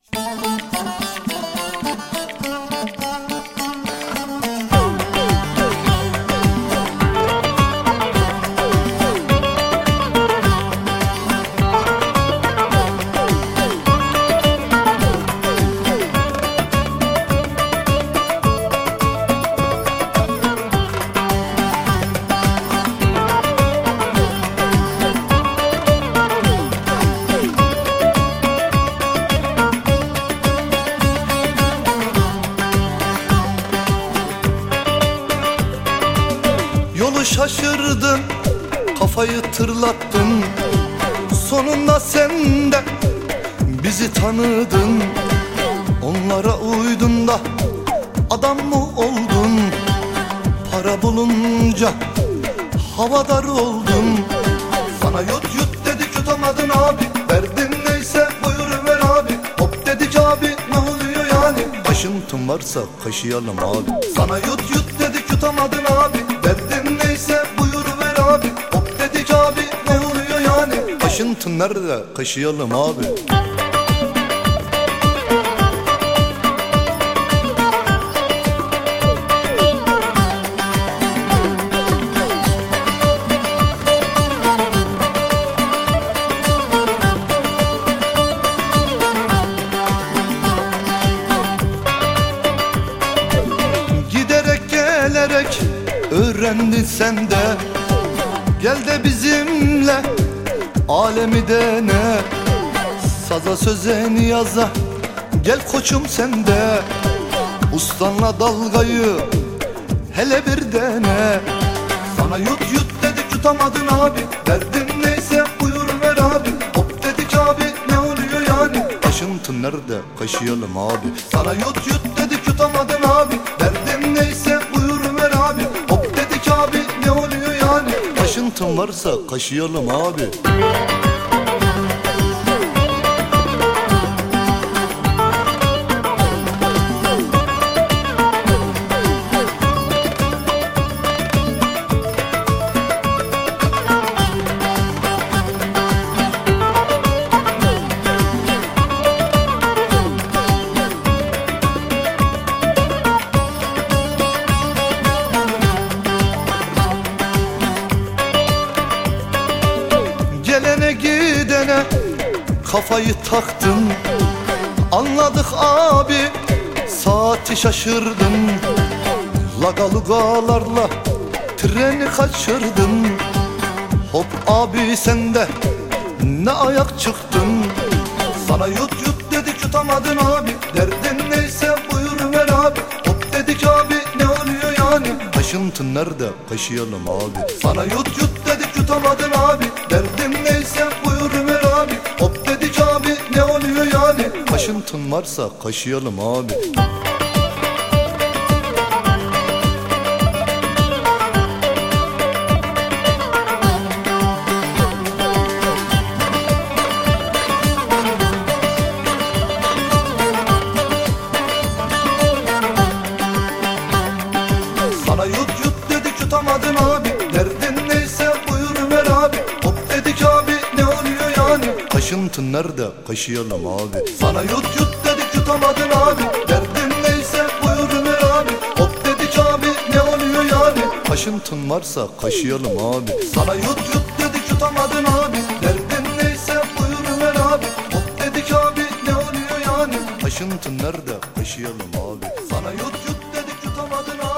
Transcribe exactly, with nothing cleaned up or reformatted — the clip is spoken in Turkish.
Yolu şaşırdın, kafayı tırlattın, sonunda sen de bizi tanıdın. Onlara uydun da adam mı oldun? Para bulunca havadar oldun. Sana yut yut dedik yutamadın abi, derdin neyse buyur ver abi. Hop dedik abi ne oluyor yani? Kaşıntın varsa kaşıyalım abi. Sana yut yut dedik yutamadın abi, derdin neyse buyur ver abi. Hop dedik abi ne oluyor yani? Kaşıntın nerede kaşıyalım abi. Gelerek öğrendin sen de, gel de bizimle alemi dene. Saza söze niyaza gel koçum sen de, ustanla dalgayı hele bir dene. Sana yut yut dedik yutamadın abi, derdin neyse buyur ver abi. Hop dedik abi ne oluyor yani? Kaşıntın nerede kaşıyalım abi. Sana yut yut dedik yutamadın abi, derdin neyse buyur ver abi. Hop dedik abi ne oluyor yani? Kaşıntın varsa kaşıyalım abi. Gelene gidene kafayı taktın, anladık abi saati şaşırdın. Lagalugalarla treni kaçırdın. Hop abi sen de ne ayak çıktın. Sana yut yut dedik yutamadın abi, derdin neyse buyur ver abi. Hop dedik abi ne oluyor yani? Kaşıntın nerede kaşıyalım abi. Sana yut yut dedik yutamadın abi, derdin neyse buyur ver abi. Hop dedik abi ne oluyor yani? Kaşıntın varsa kaşıyalım abi. Sana yut yut dedik yutamadın abi, derdin neyse buyur ver abi. Hop dedik abi ne oluyor yani? Kaşıntın nerede kaşıyalım abi. Sana yut yut dedik yutamadın abi, derdin neyse buyur ver abi. Hop dedik abi ne oluyor yani? Kaşıntın varsa kaşıyalım abi. Sana yut yut dedik yutamadın abi, derdin neyse buyur ver abi. Hop dedik abi ne oluyor yani? Kaşıntın nerede kaşıyalım abi. Sana yut yut dedik yutamadın abi.